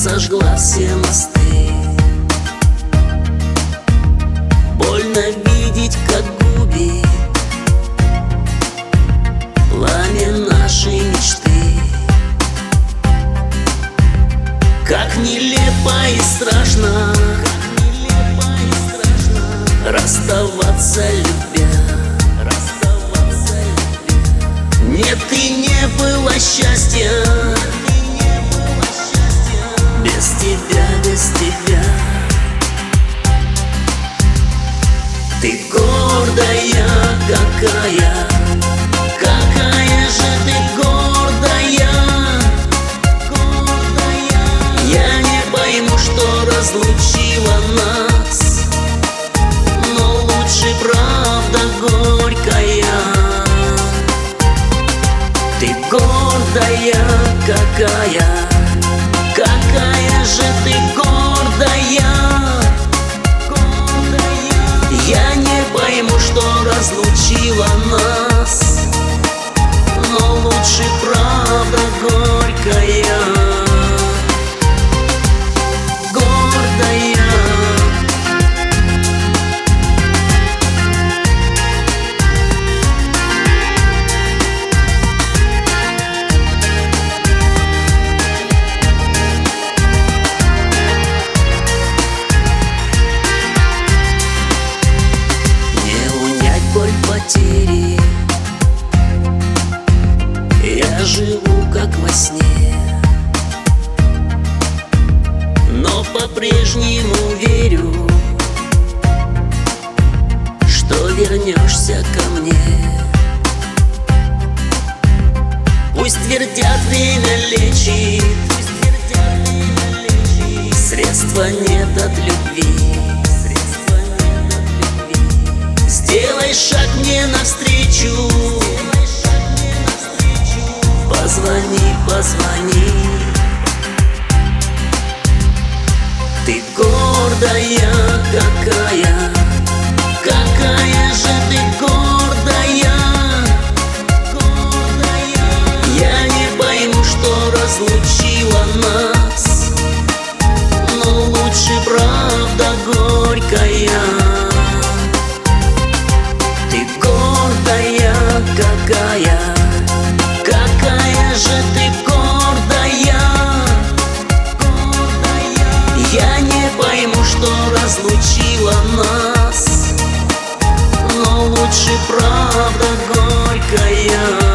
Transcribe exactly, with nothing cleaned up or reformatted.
сожгла все мосты. Больно видеть, как губит пламя нашей мечты. Как нелепо и страшно расставаться, любя. Нет, и не было счастья без тебя, без тебя. Ты гордая какая, какая же ты гордая. Я не пойму, что разлучила нас, но лучше правда горькая. Ты гордая какая, какая же ты гордая. Я не пойму, что разлучила нас, но лучше правда горькая. Гордая. Потери. Я живу как во сне, но по-прежнему верю, что вернешься ко мне. Пусть твердят, время лечит, средства нет от любви. Сделай шаг мне навстречу, позвони, позвони. Ты гордая какая, какая же ты гордая. Я не пойму, что разлучила нас, но лучше правда горькая. Какая, какая же ты гордая. Я не пойму, что разлучила нас, но лучше правда горькая.